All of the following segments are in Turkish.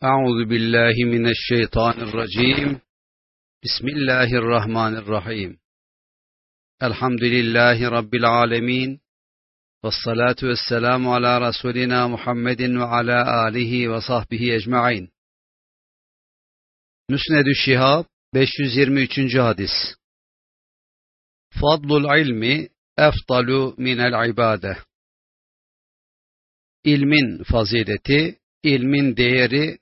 أعوذ بالله من الشيطان الرجيم. بسم الله الرحمن الرحيم. الحمد لله رب العالمين، والصلاة والسلام على رسولنا محمد وعلى آله وصحبه أجمعين. Müsned-ü Şihab 523. hadis. Fadlul ilmi efdalu minel ibade. İlmin fazileti, ilmin değeri,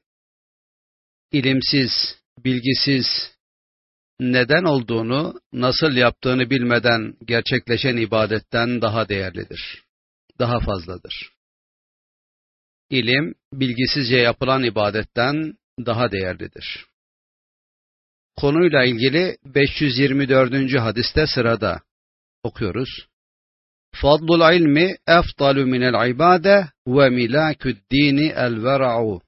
ilimsiz, bilgisiz, neden olduğunu, nasıl yaptığını bilmeden gerçekleşen ibadetten daha değerlidir, daha fazladır. İlim, bilgisizce yapılan ibadetten daha değerlidir. Konuyla ilgili 524. hadiste sırada okuyoruz. Fadlul ilmi efdalu minel ibade ve milâkü'd dîni el vera'u.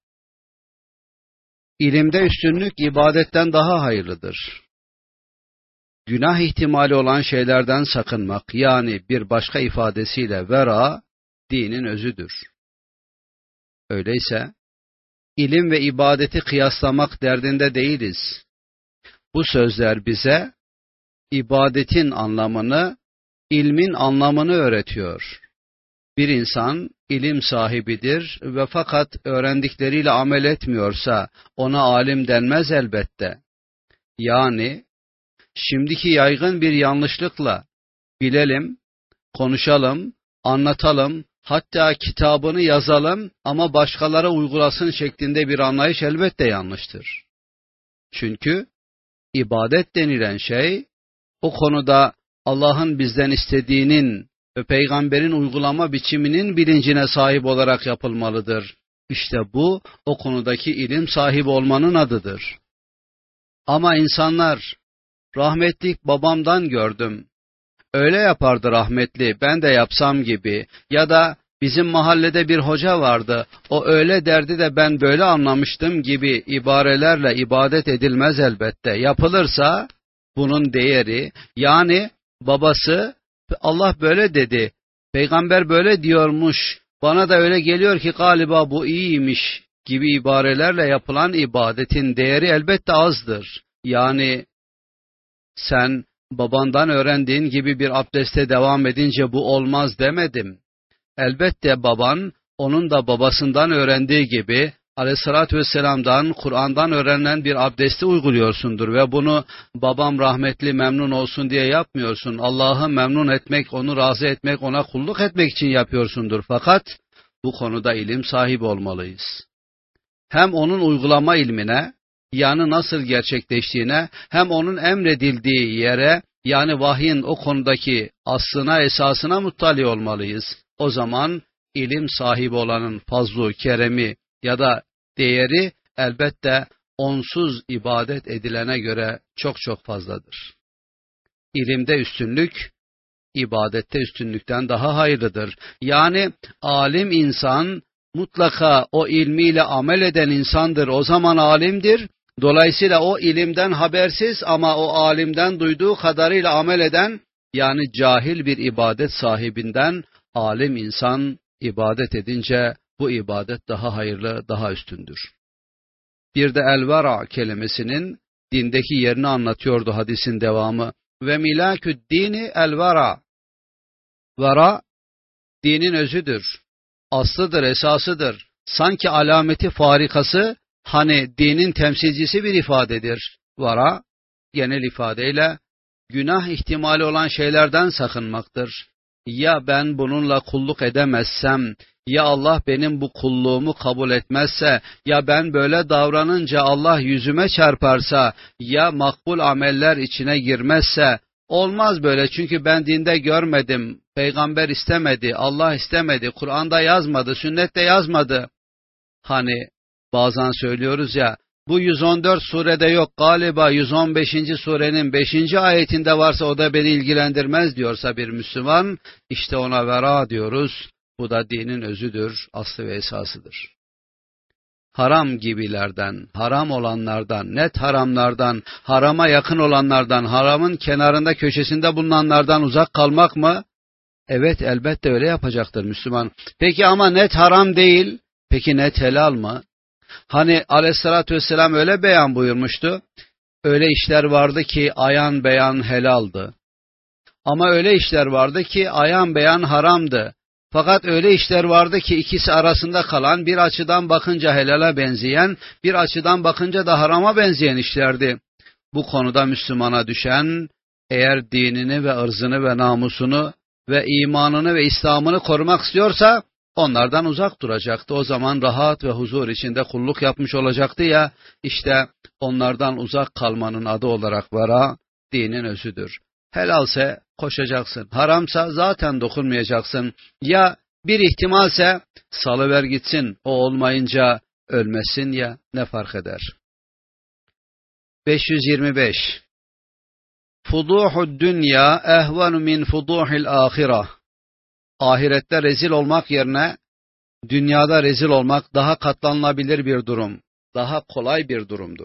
İlimde üstünlük ibadetten daha hayırlıdır. Günah ihtimali olan şeylerden sakınmak, yani bir başka ifadesiyle vera, dinin özüdür. Öyleyse, ilim ve ibadeti kıyaslamak derdinde değiliz. Bu sözler bize, ibadetin anlamını, ilmin anlamını öğretiyor. Bir insan ilim sahibidir ve fakat öğrendikleriyle amel etmiyorsa ona alim denmez elbette. Yani şimdiki yaygın bir yanlışlıkla bilelim, konuşalım, anlatalım, hatta kitabını yazalım ama başkalara uygulasın şeklinde bir anlayış elbette yanlıştır. Çünkü ibadet denilen şey o konuda Allah'ın bizden istediğinin ve peygamberin uygulama biçiminin bilincine sahip olarak yapılmalıdır. İşte bu o konudaki ilim sahibi olmanın adıdır. Ama insanlar, rahmetli babamdan gördüm, öyle yapardı rahmetli, ben de yapsam gibi, ya da bizim mahallede bir hoca vardı, o öyle derdi de ben böyle anlamıştım gibi ibarelerle ibadet edilmez elbette. Yapılırsa bunun değeri, yani babası Allah böyle dedi, peygamber böyle diyormuş, bana da öyle geliyor ki galiba bu iyiymiş gibi ibarelerle yapılan ibadetin değeri elbette azdır. Yani sen babandan öğrendiğin gibi bir abdeste devam edince bu olmaz demedim. Elbette baban onun da babasından öğrendiği gibi Aleyhissalatü vesselam'dan, Kur'an'dan öğrenilen bir abdesti uyguluyorsundur ve bunu babam rahmetli memnun olsun diye yapmıyorsun. Allah'ı memnun etmek, onu razı etmek, ona kulluk etmek için yapıyorsundur. Fakat bu konuda ilim sahibi olmalıyız. Hem onun uygulama ilmine, yani nasıl gerçekleştiğine, hem onun emredildiği yere, yani vahyin o konudaki aslına, esasına muttali olmalıyız. O zaman ilim sahibi olanın fazlu, keremi ya da değeri elbette onsuz ibadet edilene göre çok çok fazladır. İlimde üstünlük, ibadette üstünlükten daha hayırlıdır. Yani alim insan mutlaka o ilmiyle amel eden insandır. O zaman alimdir. Dolayısıyla o ilimden habersiz ama o alimden duyduğu kadarıyla amel eden, yani cahil bir ibadet sahibinden alim insan ibadet edince bu ibadet daha hayırlı, daha üstündür. Bir de el-vera kelimesinin dindeki yerini anlatıyordu hadisin devamı. Ve milâkü'd dîni el-vera. Vera, dinin özüdür, aslıdır, esasıdır. Sanki alameti farikası, hani dinin temsilcisi bir ifadedir. Vera, genel ifadeyle günah ihtimali olan şeylerden sakınmaktır. Ya ben bununla kulluk edemezsem, ya Allah benim bu kulluğumu kabul etmezse, ya ben böyle davranınca Allah yüzüme çarparsa, ya makbul ameller içine girmezse, olmaz böyle çünkü ben dinde görmedim, peygamber istemedi, Allah istemedi, Kur'an'da yazmadı, sünnette yazmadı. Hani bazen söylüyoruz ya, bu 114 surede yok, galiba 115. surenin 5. ayetinde varsa o da beni ilgilendirmez diyorsa bir Müslüman, işte ona vera diyoruz. Bu da dinin özüdür, aslı ve esasıdır. Haram gibilerden, haram olanlardan, net haramlardan, harama yakın olanlardan, haramın kenarında köşesinde bulunanlardan uzak kalmak mı? Evet, elbette öyle yapacaktır Müslüman. Peki ama net haram değil, peki net helal mı? Hani aleyhissalatü vesselam öyle beyan buyurmuştu. Öyle işler vardı ki ayan beyan helaldi. Ama öyle işler vardı ki ayan beyan haramdı. Fakat öyle işler vardı ki ikisi arasında kalan, bir açıdan bakınca helala benzeyen, bir açıdan bakınca da harama benzeyen işlerdi. Bu konuda Müslümana düşen, eğer dinini ve ırzını ve namusunu ve imanını ve İslam'ını korumak istiyorsa onlardan uzak duracaktı. O zaman rahat ve huzur içinde kulluk yapmış olacaktı ya, işte onlardan uzak kalmanın adı olarak vera, dinin özüdür. Helalse koşacaksın, haramsa zaten dokunmayacaksın. Ya bir ihtimalse salıver gitsin, o olmayınca ölmesin ya, ne fark eder? 525. Fuduhud dünya ehvenu min fuduhil ahireh. Ahirette rezil olmak yerine dünyada rezil olmak daha katlanılabilir bir durum, daha kolay bir durumdur.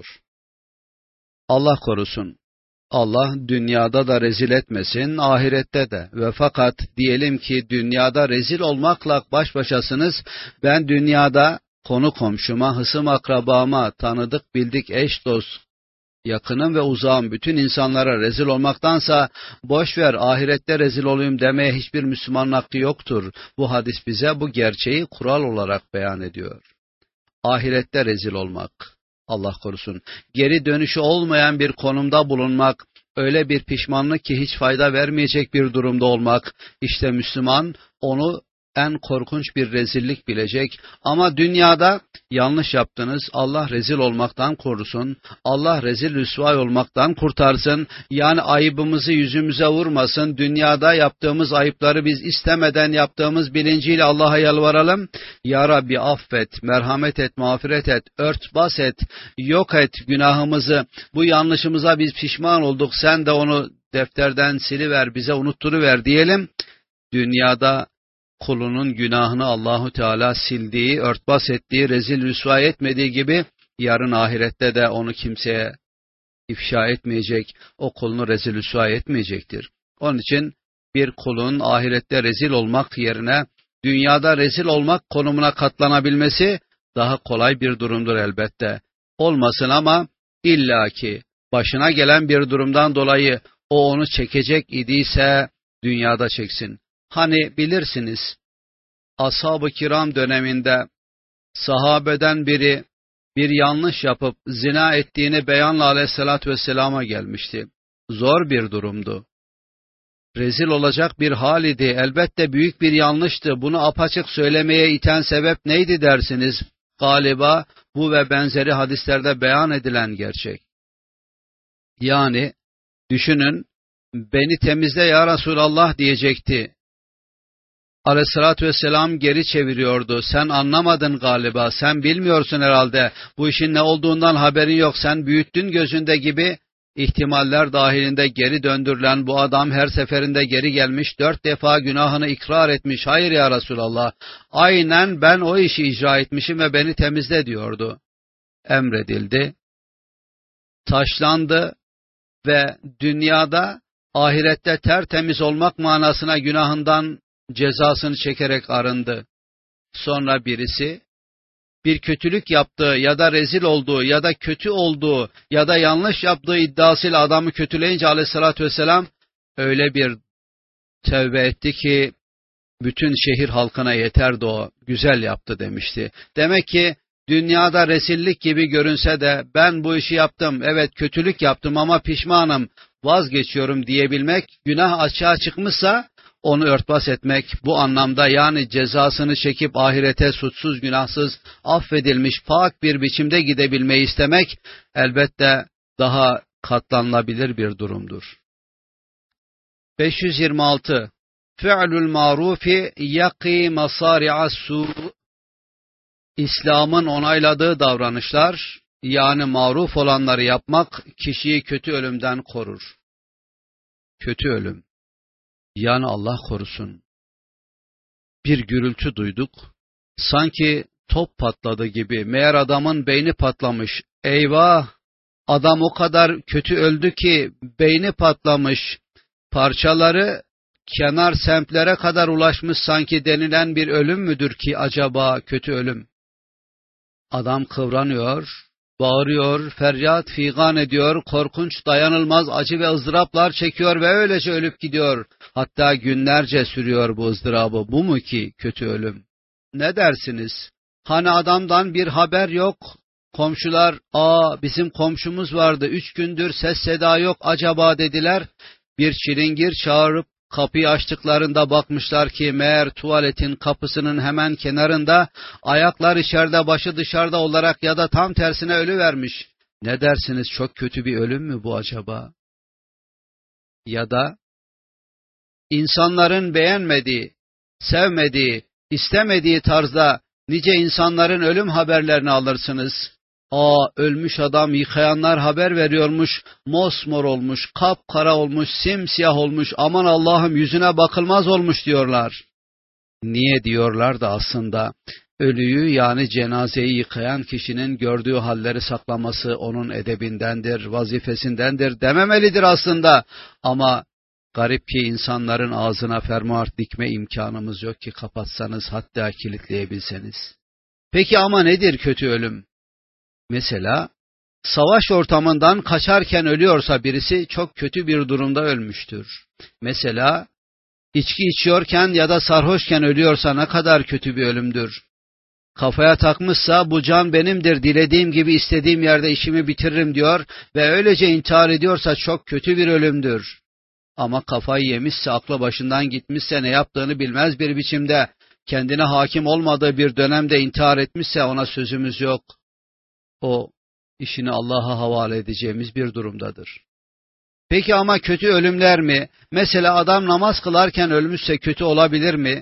Allah korusun. Allah dünyada da rezil etmesin, ahirette de. Ve fakat diyelim ki dünyada rezil olmakla baş başasınız. Ben dünyada konu komşuma, hısım akrabama, tanıdık bildik eş dost, yakınım ve uzağım bütün insanlara rezil olmaktansa boş ver ahirette rezil olayım demeye hiçbir Müslümanın hakkı yoktur. Bu hadis bize bu gerçeği kural olarak beyan ediyor. Ahirette rezil olmak, Allah korusun, geri dönüşü olmayan bir konumda bulunmak, öyle bir pişmanlık ki hiç fayda vermeyecek bir durumda olmak, işte Müslüman onu en korkunç bir rezillik bilecek. Ama dünyada yanlış yaptınız, Allah rezil olmaktan korusun, Allah rezil rüsvay olmaktan kurtarsın, yani ayıbımızı yüzümüze vurmasın, dünyada yaptığımız ayıpları biz istemeden yaptığımız bilinciyle Allah'a yalvaralım. Ya Rabbi affet, merhamet et, mağfiret et, örtbas et, yok et günahımızı, bu yanlışımıza biz pişman olduk, sen de onu defterden siliver, bize unutturuver diyelim. Dünyada kulunun günahını Allahu Teala sildiği, örtbas ettiği, rezil rüsva etmediği gibi yarın ahirette de onu kimseye ifşa etmeyecek, o kulunu rezil rüsva etmeyecektir. Onun için bir kulun ahirette rezil olmak yerine dünyada rezil olmak konumuna katlanabilmesi daha kolay bir durumdur elbette. Olmasın ama illaki başına gelen bir durumdan dolayı o onu çekecek idiyse dünyada çeksin. Hani bilirsiniz, ashab-ı kiram döneminde sahabeden biri bir yanlış yapıp zina ettiğini beyanla aleyhissalatü vesselama gelmişti. Zor bir durumdu. Rezil olacak bir hal idi. Elbette büyük bir yanlıştı. Bunu apaçık söylemeye iten sebep neydi dersiniz? Galiba bu ve benzeri hadislerde beyan edilen gerçek. Yani düşünün, beni temizle ya Resulallah diyecekti. Aleyhissalatü vesselam geri çeviriyordu. Sen anlamadın galiba, sen bilmiyorsun herhalde, bu işin ne olduğundan haberin yok, sen büyüttün gözünde gibi ihtimaller dahilinde geri döndürülen bu adam her seferinde geri gelmiş, 4 defa günahını ikrar etmiş. Hayır ya Resulallah, aynen ben o işi icra etmişim ve beni temizle diyordu. Emredildi, taşlandı ve dünyada ahirette tertemiz olmak manasına günahından cezasını çekerek arındı. Sonra birisi bir kötülük yaptığı ya da rezil olduğu ya da kötü olduğu ya da yanlış yaptığı iddiasıyla adamı kötüleyince aleyhissalatü vesselam öyle bir tövbe etti ki bütün şehir halkına yeterdi, o güzel yaptı demişti. Demek ki dünyada rezillik gibi görünse de ben bu işi yaptım, evet kötülük yaptım ama pişmanım, vazgeçiyorum diyebilmek, günah açığa çıkmışsa onu örtbas etmek, bu anlamda yani cezasını çekip ahirete suçsuz günahsız affedilmiş pak bir biçimde gidebilmeyi istemek elbette daha katlanılabilir bir durumdur. 526. Fi'lul marufi yaqi masari'as su. İslam'ın onayladığı davranışlar, yani maruf olanları yapmak kişiyi kötü ölümden korur. Kötü ölüm, yani Allah korusun. Bir gürültü duyduk, sanki top patladı gibi, meğer adamın beyni patlamış. Eyvah! Adam o kadar kötü öldü ki beyni patlamış, parçaları kenar semtlere kadar ulaşmış sanki denilen bir ölüm müdür ki acaba kötü ölüm? Adam kıvranıyor, bağırıyor, feryat figan ediyor, korkunç, dayanılmaz acı ve ızdıraplar çekiyor ve öylece ölüp gidiyor. Hatta günlerce sürüyor bu ızdırabı. Bu mu ki kötü ölüm? Ne dersiniz? Hani adamdan bir haber yok. Komşular, bizim komşumuz vardı, 3 gündür ses seda yok acaba dediler. Bir çilingir çağırıp kapıyı açtıklarında bakmışlar ki meğer tuvaletin kapısının hemen kenarında, ayaklar içeride başı dışarıda olarak ya da tam tersine ölüvermiş. Ne dersiniz, çok kötü bir ölüm mü bu acaba? Ya da insanların beğenmediği, sevmediği, istemediği tarzda nice insanların ölüm haberlerini alırsınız. Ölmüş adam, yıkayanlar haber veriyormuş, mosmor olmuş, kapkara olmuş, simsiyah olmuş, aman Allah'ım yüzüne bakılmaz olmuş diyorlar. Niye diyorlar da aslında ölüyü, yani cenazeyi yıkayan kişinin gördüğü halleri saklaması onun edebindendir, vazifesindendir dememelidir aslında. Ama garip ki insanların ağzına fermuar dikme imkanımız yok ki kapatsanız, hatta kilitleyebilseniz. Peki ama nedir kötü ölüm? Mesela savaş ortamından kaçarken ölüyorsa birisi, çok kötü bir durumda ölmüştür. Mesela içki içiyorken ya da sarhoşken ölüyorsa ne kadar kötü bir ölümdür. Kafaya takmışsa bu can benimdir, dilediğim gibi istediğim yerde işimi bitiririm diyor ve öylece intihar ediyorsa çok kötü bir ölümdür. Ama kafayı yemişse, aklı başından gitmişse, ne yaptığını bilmez bir biçimde, kendine hakim olmadığı bir dönemde intihar etmişse ona sözümüz yok. O işini Allah'a havale edeceğimiz bir durumdadır. Peki ama kötü ölümler mi? Mesela adam namaz kılarken ölmüşse kötü olabilir mi?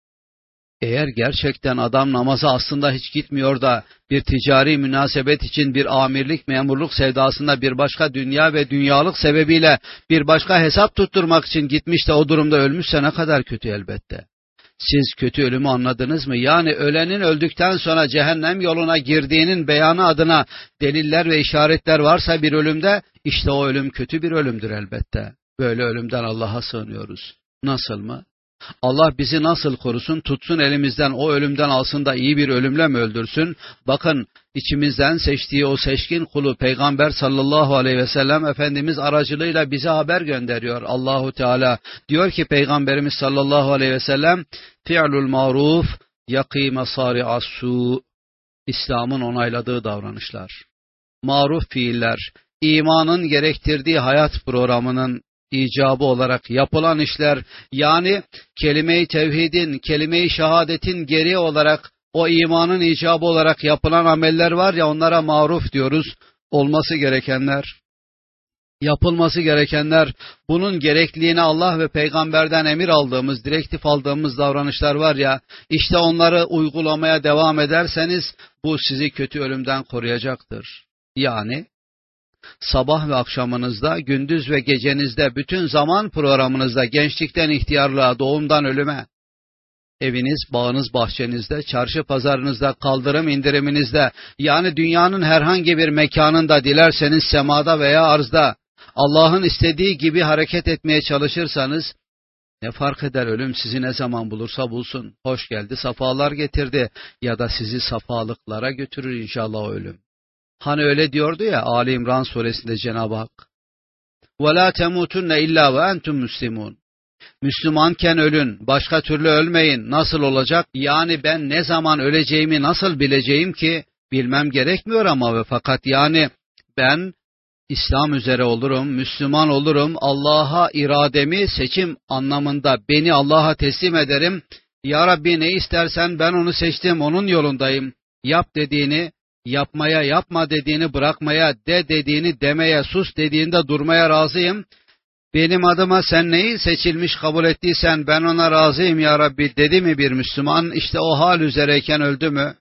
Eğer gerçekten adam namaza aslında hiç gitmiyor da bir ticari münasebet için, bir amirlik memurluk sevdasında, bir başka dünya ve dünyalık sebebiyle bir başka hesap tutturmak için gitmiş de o durumda ölmüşse ne kadar kötü elbette. Siz kötü ölümü anladınız mı? Yani ölenin öldükten sonra cehennem yoluna girdiğinin beyanı adına deliller ve işaretler varsa bir ölümde, işte o ölüm kötü bir ölümdür elbette. Böyle ölümden Allah'a sığınıyoruz. Nasıl mı? Allah bizi nasıl korusun, tutsun elimizden, o ölümden alsın da iyi bir ölümle mi öldürsün? Bakın, içimizden seçtiği o seçkin kulu Peygamber sallallahu aleyhi ve sellem Efendimiz aracılığıyla bize haber gönderiyor. Allahu Teala diyor ki Peygamberimiz sallallahu aleyhi ve sellem, fi'lul maruf yaqi masari'as su. İslam'ın onayladığı davranışlar. Maruf fiiller, imanın gerektirdiği hayat programının icabı olarak yapılan işler, yani kelime-i tevhidin, kelime-i şehadetin gereği olarak, o imanın icabı olarak yapılan ameller var ya, onlara maruf diyoruz. Olması gerekenler, yapılması gerekenler, bunun gerekliliğine Allah ve peygamberden emir aldığımız, direktif aldığımız davranışlar var ya, işte onları uygulamaya devam ederseniz bu sizi kötü ölümden koruyacaktır. Yani sabah ve akşamınızda, gündüz ve gecenizde, bütün zaman programınızda, gençlikten ihtiyarlığa, doğumdan ölüme, eviniz, bağınız, bahçenizde, çarşı pazarınızda, kaldırım indiriminizde, yani dünyanın herhangi bir mekanında, dilerseniz semada veya arzda, Allah'ın istediği gibi hareket etmeye çalışırsanız, ne fark eder ölüm sizi ne zaman bulursa bulsun, hoş geldi, safalar getirdi ya da sizi safalıklara götürür inşallah o ölüm. Hani öyle diyordu ya Ali İmran suresinde Cenab-ı Hak, وَلَا تَمُوتُنَّ اِلَّا وَاَنْتُمْ مُسْلِمُونَ. Müslümanken ölün, başka türlü ölmeyin. Nasıl olacak? Yani ben ne zaman öleceğimi nasıl bileceğim ki? Bilmem gerekmiyor ama ve fakat yani ben İslam üzere olurum, Müslüman olurum, Allah'a irademi, seçim anlamında beni Allah'a teslim ederim. Ya Rabbi ne istersen ben onu seçtim, onun yolundayım. Yap dediğini yapmaya, yapma dediğini bırakmaya, de dediğini demeye, sus dediğinde durmaya razıyım. Benim adıma sen neyi seçilmiş kabul ettiysen ben ona razıyım ya Rabbi dedi mi bir Müslüman, işte o hal üzereyken öldü mü?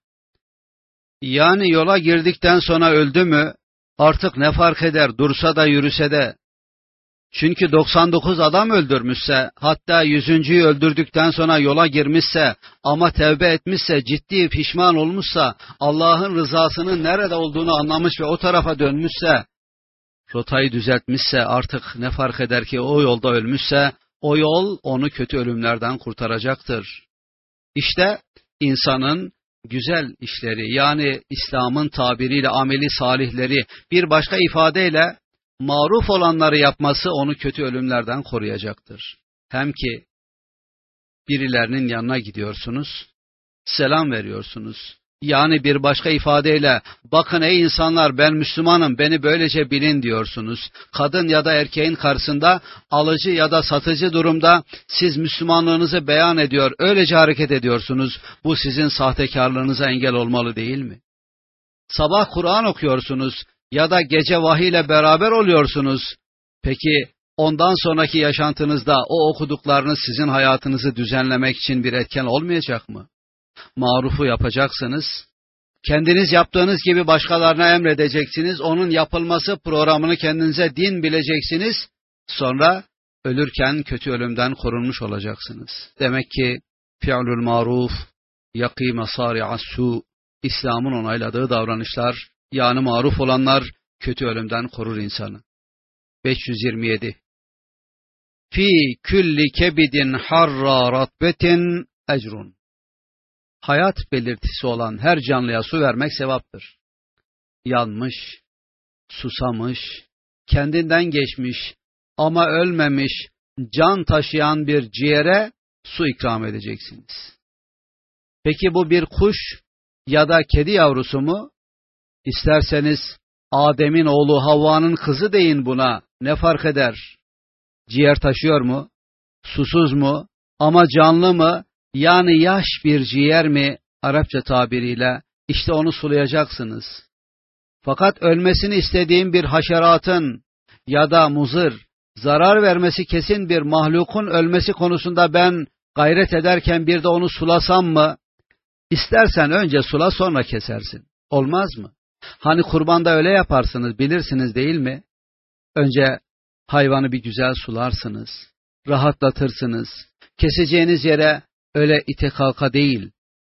Yani yola girdikten sonra öldü mü? Artık ne fark eder dursa da yürüse de. Çünkü 99 adam öldürmüşse, hatta 100.'yü öldürdükten sonra yola girmişse ama tevbe etmişse, ciddi pişman olmuşsa, Allah'ın rızasının nerede olduğunu anlamış ve o tarafa dönmüşse, rotayı düzeltmişse, artık ne fark eder ki o yolda ölmüşse, o yol onu kötü ölümlerden kurtaracaktır. İşte insanın güzel işleri, yani İslam'ın tabiriyle ameli salihleri, bir başka ifadeyle maruf olanları yapması onu kötü ölümlerden koruyacaktır. Hem ki birilerinin yanına gidiyorsunuz, selam veriyorsunuz. Yani bir başka ifadeyle, bakın ey insanlar, ben Müslümanım, beni böylece bilin diyorsunuz. Kadın ya da erkeğin karşısında, alıcı ya da satıcı durumda siz Müslümanlığınızı beyan ediyor, öylece hareket ediyorsunuz. Bu sizin sahtekarlığınıza engel olmalı değil mi? Sabah Kur'an okuyorsunuz ya da gece vahiy ile beraber oluyorsunuz. Peki ondan sonraki yaşantınızda o okuduklarınız sizin hayatınızı düzenlemek için bir etken olmayacak mı? Marufu yapacaksınız. Kendiniz yaptığınız gibi başkalarına emredeceksiniz. Onun yapılması programını kendinize din bileceksiniz. Sonra ölürken kötü ölümden korunmuş olacaksınız. Demek ki fi'lul maruf yaqî masâri'as sû, İslam'ın onayladığı davranışlar, yani maruf olanlar kötü ölümden korur insanı. 527. Fi külli kebidin harra ratbetin ecrun. Hayat belirtisi olan her canlıya su vermek sevaptır. Yanmış, susamış, kendinden geçmiş ama ölmemiş, can taşıyan bir ciğere su ikram edeceksiniz. Peki bu bir kuş ya da kedi yavrusu mu? İsterseniz Adem'in oğlu Havva'nın kızı deyin buna, ne fark eder? Ciğer taşıyor mu? Susuz mu? Ama canlı mı? Yani yaş bir ciğer mi? Arapça tabiriyle işte onu sulayacaksınız. Fakat ölmesini istediğim bir haşeratın ya da muzır, zarar vermesi kesin bir mahlukun ölmesi konusunda ben gayret ederken bir de onu sulasam mı? İstersen önce sula, sonra kesersin. Olmaz mı? Hani kurbanda öyle yaparsınız, bilirsiniz değil mi? Önce hayvanı bir güzel sularsınız, rahatlatırsınız. Keseceğiniz yere öyle ite kalka değil,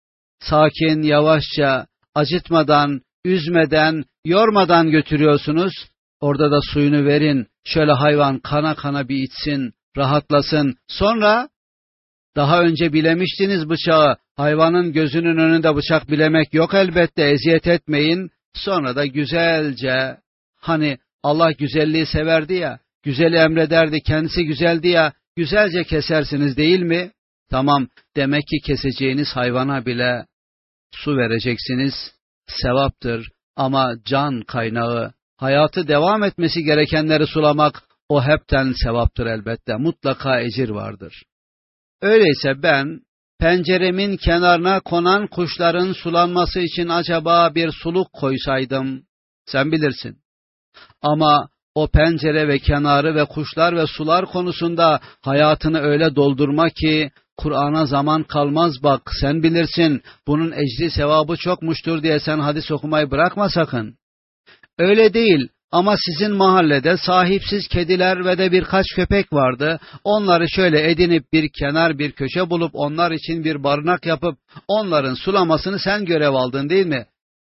sakin, yavaşça, acıtmadan, üzmeden, yormadan götürüyorsunuz. Orada da suyunu verin, şöyle hayvan kana kana bir içsin, rahatlasın. Sonra, daha önce bilemiştiniz bıçağı, hayvanın gözünün önünde bıçak bilemek yok elbette, eziyet etmeyin. Sonra da güzelce, hani Allah güzelliği severdi ya, güzeli emrederdi, kendisi güzeldi ya, güzelce kesersiniz değil mi? Tamam, demek ki keseceğiniz hayvana bile su vereceksiniz, sevaptır. Ama can kaynağı, hayatı devam etmesi gerekenleri sulamak, o hepten sevaptır elbette, mutlaka ecir vardır. Öyleyse ben, penceremin kenarına konan kuşların sulanması için acaba bir suluk koysaydım, sen bilirsin. Ama o pencere ve kenarı ve kuşlar ve sular konusunda hayatını öyle doldurma ki, Kur'an'a zaman kalmaz bak, sen bilirsin, bunun ecri sevabı çokmuştur diye sen hadis okumayı bırakma sakın. Öyle değil. Ama sizin mahallede sahipsiz kediler ve de birkaç köpek vardı. Onları şöyle edinip bir kenar bir köşe bulup onlar için bir barınak yapıp onların sulamasını sen görev aldın değil mi?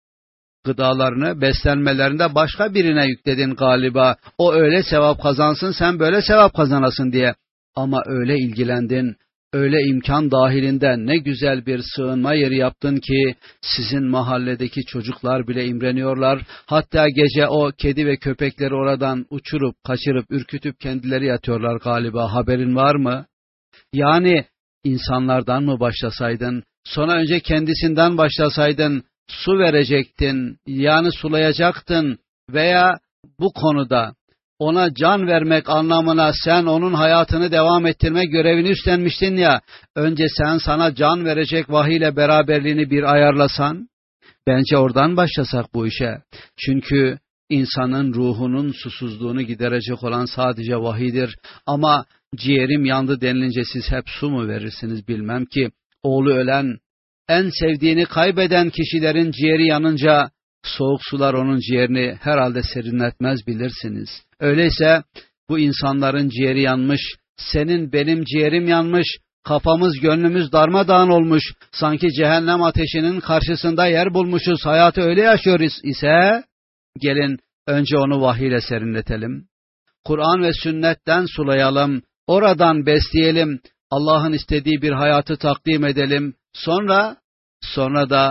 Gıdalarını, beslenmelerinde başka birine yükledin galiba. O öyle sevap kazansın, sen böyle sevap kazanasın diye. Ama öyle ilgilendin, öyle imkan dahilinden ne güzel bir sığınma yeri yaptın ki sizin mahalledeki çocuklar bile imreniyorlar. Hatta gece o kedi ve köpekleri oradan uçurup, kaçırıp, ürkütüp kendileri yatıyorlar galiba. Haberin var mı? Yani insanlardan mı başlasaydın, sonra önce kendisinden başlasaydın, su verecektin, yani sulayacaktın veya bu konuda ona can vermek anlamına sen onun hayatını devam ettirme görevini üstlenmiştin ya, önce sen sana can verecek vahiy ile beraberliğini bir ayarlasan, bence oradan başlasak bu işe. Çünkü insanın ruhunun susuzluğunu giderecek olan sadece vahiydir. Ama ciğerim yandı denilince siz hep su mu verirsiniz bilmem ki. Oğlu ölen, en sevdiğini kaybeden kişilerin ciğeri yanınca, soğuk sular onun ciğerini herhalde serinletmez bilirsiniz. Öyleyse bu insanların ciğeri yanmış, senin benim ciğerim yanmış, kafamız gönlümüz darmadağın olmuş, sanki cehennem ateşinin karşısında yer bulmuşuz, hayatı öyle yaşıyoruz ise, gelin önce onu vahiy ile serinletelim. Kur'an ve sünnetten sulayalım, oradan besleyelim, Allah'ın istediği bir hayatı takdim edelim, sonra da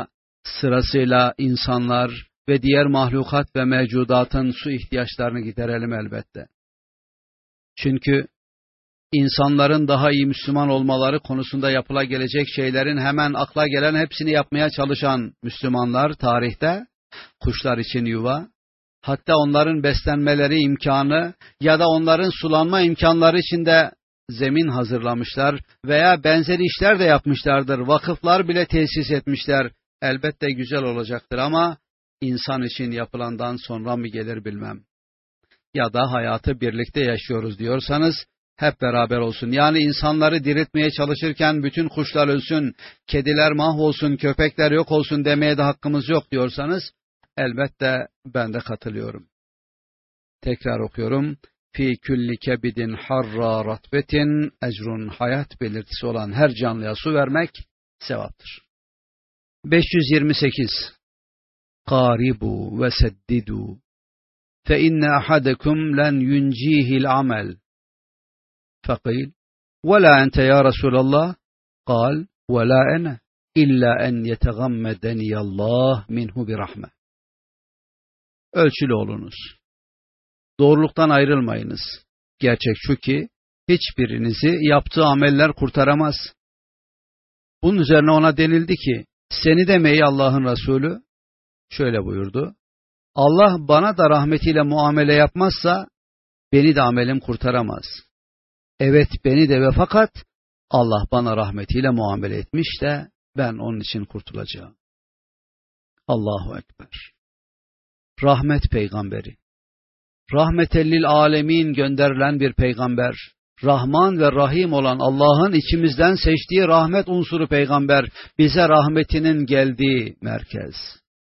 Sırasıyla insanlar ve diğer mahlukat ve mevcudatın su ihtiyaçlarını giderelim elbette. Çünkü insanların daha iyi Müslüman olmaları konusunda yapılabilecek şeylerin hemen akla gelen hepsini yapmaya çalışan Müslümanlar tarihte kuşlar için yuva, hatta onların beslenmeleri imkanı ya da onların sulanma imkanları için de zemin hazırlamışlar veya benzeri işler de yapmışlardır. Vakıflar bile tesis etmişler. Elbette güzel olacaktır ama insan için yapılandan sonra mı gelir bilmem. Ya da hayatı birlikte yaşıyoruz diyorsanız hep beraber olsun. Yani insanları diriltmeye çalışırken bütün kuşlar ölsün, kediler mahvolsun, köpekler yok olsun demeye de hakkımız yok diyorsanız elbette ben de katılıyorum. Tekrar okuyorum. Fi külli kebidin harra ratbetin ecrun, hayat belirtisi olan her canlıya su vermek sevaptır. 528. Qaribu ve seddidu fe inne ahadekum len yuncihil amel. Fakil ve la ente ya Resulallah. Kal ve la ene illa en yetegammedeniyallah minhu bir rahme. Ölçülü olunuz. Doğruluktan ayrılmayınız. Gerçek şu ki hiçbirinizi yaptığı ameller kurtaramaz. Bunun üzerine ona denildi ki seni demeyi Allah'ın Resulü şöyle buyurdu. Allah bana da rahmetiyle muamele yapmazsa beni de amelim kurtaramaz. Evet beni de ve fakat Allah bana rahmetiyle muamele etmiş de ben onun için kurtulacağım. Allahu Ekber. Rahmet peygamberi. Rahmetellil alemin gönderilen bir peygamber. Rahman ve Rahim olan Allah'ın içimizden seçtiği rahmet unsuru peygamber. Bize rahmetinin geldiği merkez.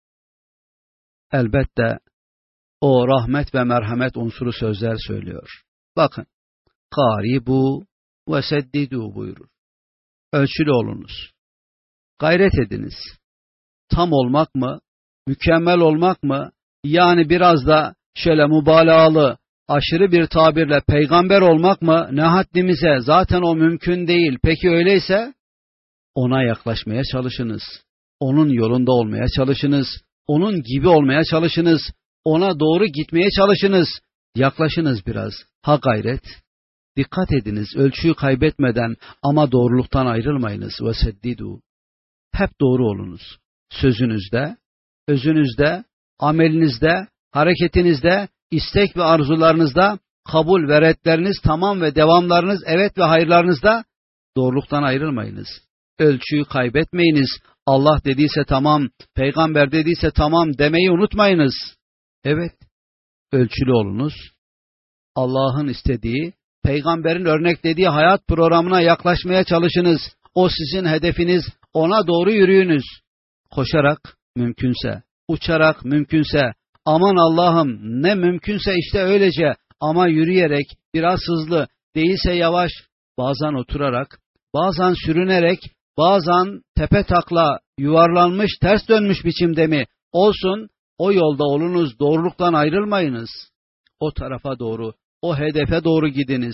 Elbette o rahmet ve merhamet unsuru sözler söylüyor. Bakın. Karibu ve seddidu buyurur. Ölçülü olunuz. Gayret ediniz. Tam olmak mı? Mükemmel olmak mı? Yani biraz da şöyle mübalağalı, aşırı bir tabirle peygamber olmak mı? Ne haddimize? Zaten o mümkün değil. Peki öyleyse ona yaklaşmaya çalışınız. Onun yolunda olmaya çalışınız. Onun gibi olmaya çalışınız. Ona doğru gitmeye çalışınız. Yaklaşınız biraz. Ha gayret. Dikkat ediniz, ölçüyü kaybetmeden ama doğruluktan ayrılmayınız. Ve seddidu. Hep doğru olunuz. Sözünüzde, özünüzde, amelinizde, hareketinizde, istek ve arzularınızda, kabul ve reddleriniz, tamam ve devamlarınız, evet ve hayırlarınızda doğruluktan ayrılmayınız. Ölçüyü kaybetmeyiniz. Allah dediyse tamam, peygamber dediyse tamam demeyi unutmayınız. Evet, ölçülü olunuz. Allah'ın istediği, peygamberin örneklediği hayat programına yaklaşmaya çalışınız. O sizin hedefiniz, ona doğru yürüyünüz. Koşarak mümkünse, uçarak mümkünse, aman Allah'ım ne mümkünse işte öylece ama yürüyerek, biraz hızlı, değilse yavaş, bazen oturarak, bazen sürünerek, bazen tepe takla, yuvarlanmış, ters dönmüş biçimde mi olsun, o yolda olunuz, doğruluktan ayrılmayınız. O tarafa doğru, o hedefe doğru gidiniz.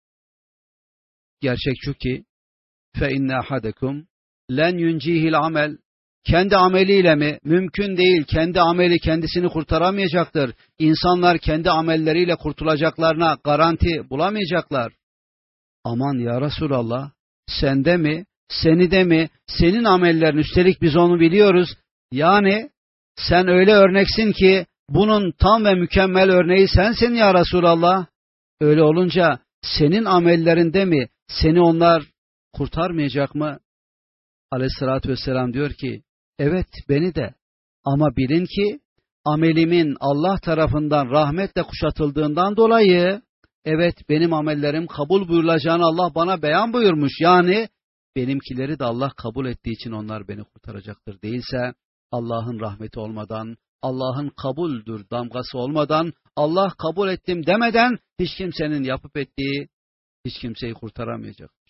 Gerçek şu ki, فَاِنَّ اَحَدَكُمْ لَنْ يُنْجِيهِ الْعَمَلِ Kendi ameliyle mi? Mümkün değil. Kendi ameli kendisini kurtaramayacaktır. İnsanlar kendi amelleriyle kurtulacaklarına garanti bulamayacaklar. Aman ya Resulallah, sende mi? Seni de mi? Senin amellerin, üstelik biz onu biliyoruz. Yani sen öyle örneksin ki bunun tam ve mükemmel örneği sensin ya Resulallah. Öyle olunca senin amellerinde mi? Seni onlar kurtarmayacak mı? Aleyhissalatü vesselam diyor ki, evet beni de ama bilin ki amelimin Allah tarafından rahmetle kuşatıldığından dolayı, evet benim amellerim kabul buyurulacağını Allah bana beyan buyurmuş. Yani benimkileri de Allah kabul ettiği için onlar beni kurtaracaktır. Değilse Allah'ın rahmeti olmadan, Allah'ın kabuldür damgası olmadan, Allah kabul ettim demeden hiç kimsenin yapıp ettiği hiç kimseyi kurtaramayacaktır.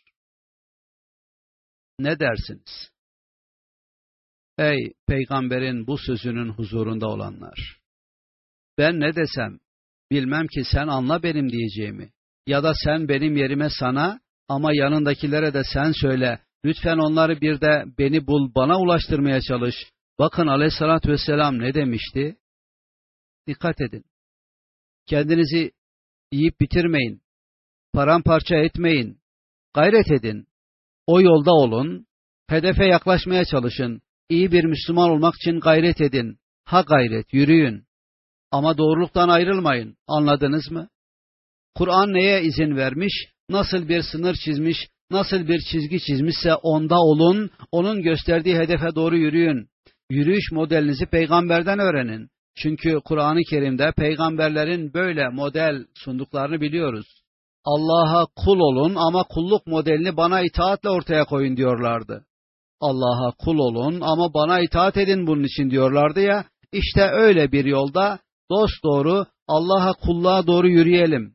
Ne dersiniz? Ey peygamberin bu sözünün huzurunda olanlar! Ben ne desem, bilmem ki sen anla benim diyeceğimi. Ya da sen benim yerime sana ama yanındakilere de sen söyle. Lütfen onları bir de beni bul, bana ulaştırmaya çalış. Bakın Aleyhisselatü Vesselam ne demişti? Dikkat edin. Kendinizi yiyip bitirmeyin. Paramparça etmeyin. Gayret edin. O yolda olun. Hedefe yaklaşmaya çalışın. İyi bir Müslüman olmak için gayret edin. Ha gayret, yürüyün. Ama doğruluktan ayrılmayın. Anladınız mı? Kur'an neye izin vermiş? Nasıl bir sınır çizmiş? Nasıl bir çizgi çizmişse onda olun. Onun gösterdiği hedefe doğru yürüyün. Yürüyüş modelinizi peygamberden öğrenin. Çünkü Kur'an-ı Kerim'de peygamberlerin böyle model sunduklarını biliyoruz. Allah'a kul olun ama kulluk modelini bana itaatle ortaya koyun diyorlardı. Allah'a kul olun ama bana itaat edin bunun için diyorlardı ya. İşte öyle bir yolda dosdoğru Allah'a kulluğa doğru yürüyelim.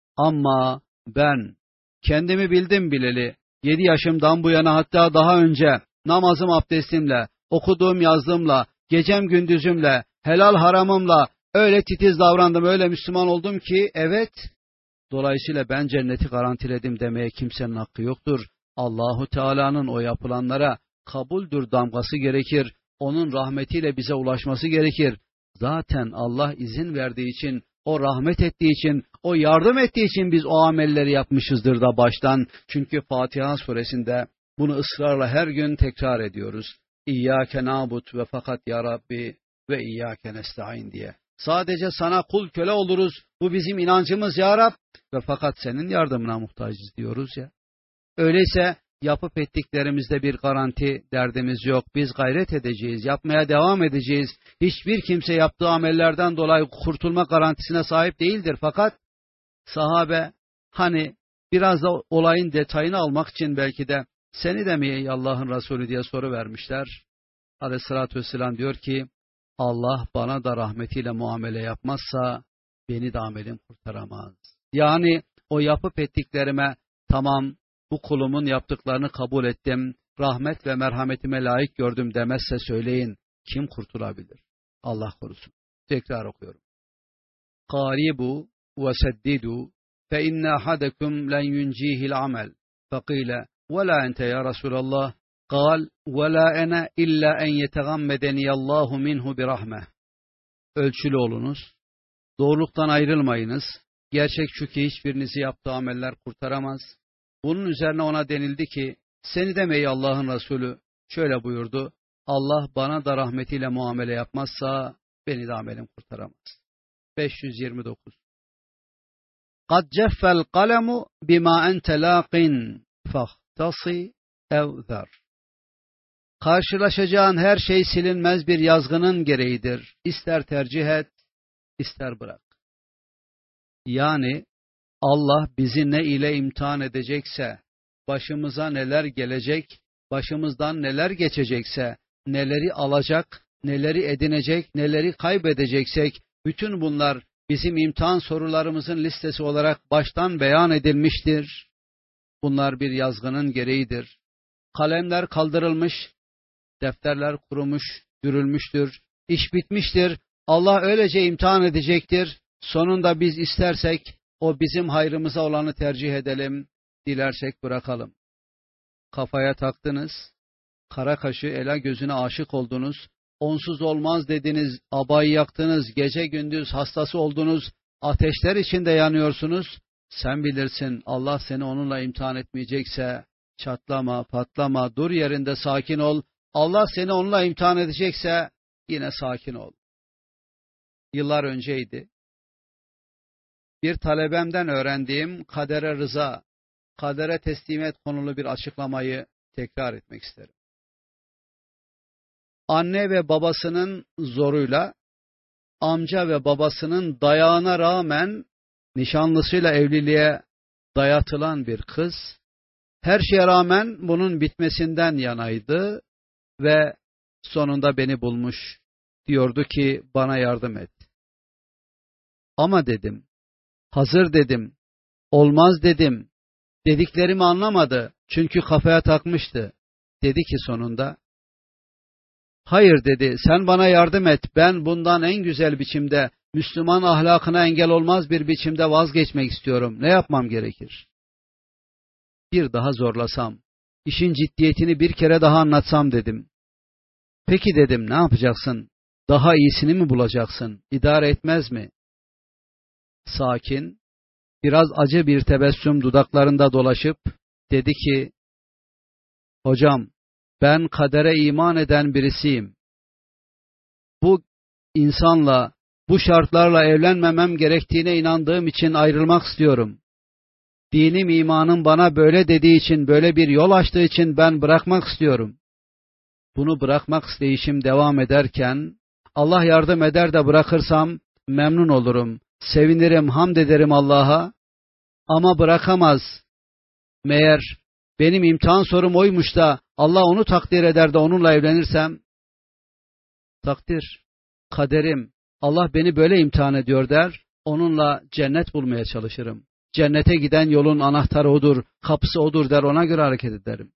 Ama ben kendimi bildim bileli 7 yaşımdan bu yana, hatta daha önce namazım abdestimle, okuduğum yazdığımla, gecem gündüzümle, helal haramımla öyle titiz davrandım, öyle Müslüman oldum ki evet, dolayısıyla ben cenneti garantiledim demeye kimsenin hakkı yoktur. Allahu Teala'nın o yapılanlara kabuldür damgası gerekir. Onun rahmetiyle bize ulaşması gerekir. Zaten Allah izin verdiği için, o rahmet ettiği için, o yardım ettiği için biz o amelleri yapmışızdır da baştan. Çünkü Fatiha suresinde bunu ısrarla her gün tekrar ediyoruz. İyyâke nâbud ve fakat ya Rabbi ve iyyâke nesta'in diye. Sadece sana kul köle oluruz. Bu bizim inancımız ya Rab ve fakat senin yardımına muhtacız diyoruz ya. Öyleyse yapıp ettiklerimizde bir garanti derdimiz yok. Biz gayret edeceğiz, yapmaya devam edeceğiz. Hiçbir kimse yaptığı amellerden dolayı kurtulma garantisine sahip değildir. Fakat sahabe hani biraz da olayın detayını almak için belki de seni de mi ey Allah'ın Resulü diye soru vermişler. Aleyhissalatü vesselam diyor ki Allah bana da rahmetiyle muamele yapmazsa beni de amelim kurtaramaz. Yani o yapıp ettiklerime tamam, bu kulumun yaptıklarını kabul ettim, rahmet ve merhametime layık gördüm demezse söyleyin, kim kurtulabilir? Allah korusun. Tekrar okuyorum. Qaribu ve seddidu fe inne ahadakum len yuncihil amel. Fekile ve la ente ya Resulallah. Kal ve la ene illa en yetegammedeniyallahu minhu bir rahmeh. Ölçülü olunuz. Doğruluktan ayrılmayınız. Gerçek şu ki hiçbirinizi yaptığı ameller kurtaramaz. Bunun üzerine ona denildi ki, seni de ey Allah'ın Resulü, şöyle buyurdu, Allah bana da rahmetiyle muamele yapmazsa beni de amelim kurtaramaz. 529. قَدْ جَفَّ الْقَلَمُ بِمَا أَنْتَ لَاقٍ فَاخْتَصِ اَوْ ذَرْ. Karşılaşacağın her şey silinmez bir yazgının gereğidir. İster tercih et, ister bırak. Yani Allah bizi ne ile imtihan edecekse, başımıza neler gelecek, başımızdan neler geçecekse, neleri alacak, neleri edinecek, neleri kaybedeceksek, bütün bunlar bizim imtihan sorularımızın listesi olarak baştan beyan edilmiştir. Bunlar bir yazgının gereğidir. Kalemler kaldırılmış, defterler kurumuş, dürülmüştür, iş bitmiştir. Allah öylece imtihan edecektir. Sonunda biz istersek o bizim hayrımıza olanı tercih edelim, dilersek bırakalım. Kafaya taktınız, kara kaşı ela gözüne aşık oldunuz, onsuz olmaz dediniz, abayı yaktınız, gece gündüz hastası oldunuz, ateşler içinde yanıyorsunuz. Sen bilirsin, Allah seni onunla imtihan etmeyecekse çatlama, patlama, dur yerinde sakin ol. Allah seni onunla imtihan edecekse yine sakin ol. Yıllar önceydi. Bir talebemden öğrendiğim kadere rıza, kadere teslimiyet konulu bir açıklamayı tekrar etmek isterim. Anne ve babasının zoruyla, amca ve babasının dayağına rağmen nişanlısıyla evliliğe dayatılan bir kız, her şeye rağmen bunun bitmesinden yanaydı ve sonunda beni bulmuş. Diyordu ki bana yardım et. Ama dedim, hazır dedim, olmaz dedim, dediklerimi anlamadı çünkü kafaya takmıştı. Dedi ki sonunda, hayır dedi, sen bana yardım et, ben bundan en güzel biçimde, Müslüman ahlakına engel olmaz bir biçimde vazgeçmek istiyorum. Ne yapmam gerekir? Bir daha zorlasam, işin ciddiyetini bir kere daha anlatsam dedim. Peki dedim, ne yapacaksın? Daha iyisini mi bulacaksın? İdare etmez mi? Sakin, biraz acı bir tebessüm dudaklarında dolaşıp dedi ki, hocam, ben kadere iman eden birisiyim. Bu insanla, bu şartlarla evlenmemem gerektiğine inandığım için ayrılmak istiyorum. Dinim, imanım bana böyle dediği için, böyle bir yol açtığı için ben bırakmak istiyorum. Bunu bırakmak isteyişim devam ederken, Allah yardım eder de bırakırsam memnun olurum, sevinirim, hamd ederim Allah'a. Ama bırakamaz. Meğer benim imtihan sorum oymuş da Allah onu takdir eder de onunla evlenirsem, takdir, kaderim, Allah beni böyle imtihan ediyor der, onunla cennet bulmaya çalışırım. Cennete giden yolun anahtarı odur, kapısı odur der, ona göre hareket ederim.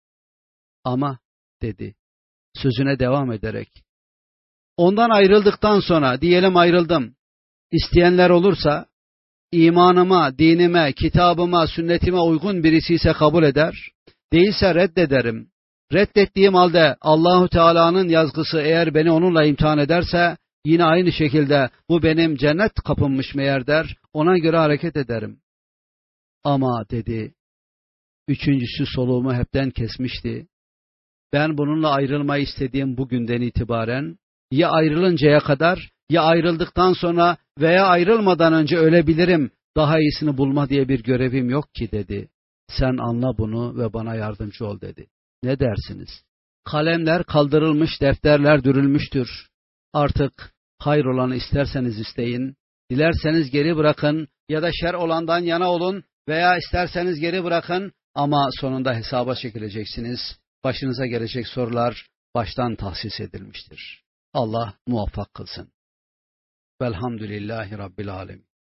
Ama dedi, sözüne devam ederek, ondan ayrıldıktan sonra, diyelim ayrıldım, isteyenler olursa, imanıma, dinime, kitabıma, sünnetime uygun birisi ise kabul eder, değilse reddederim. Reddettiğim halde Allahu Teala'nın yazgısı eğer beni onunla imtihan ederse, yine aynı şekilde bu benim cennet kapımmış meğer der, ona göre hareket ederim. Ama dedi, üçüncüsü soluğumu hepten kesmişti. Ben bununla ayrılmayı istediğim bugünden itibaren, ya ayrılıncaya kadar, ya ayrıldıktan sonra veya ayrılmadan önce ölebilirim, daha iyisini bulma diye bir görevim yok ki dedi. Sen anla bunu ve bana yardımcı ol dedi. Ne dersiniz? Kalemler kaldırılmış, defterler dürülmüştür. Artık hayır olanı isterseniz isteyin, dilerseniz geri bırakın ya da şer olandan yana olun veya isterseniz geri bırakın ama sonunda hesaba çekileceksiniz. Başınıza gelecek sorular baştan tahsis edilmiştir. Allah muvaffak kılsın. Velhamdülillahi Rabbil Alemin.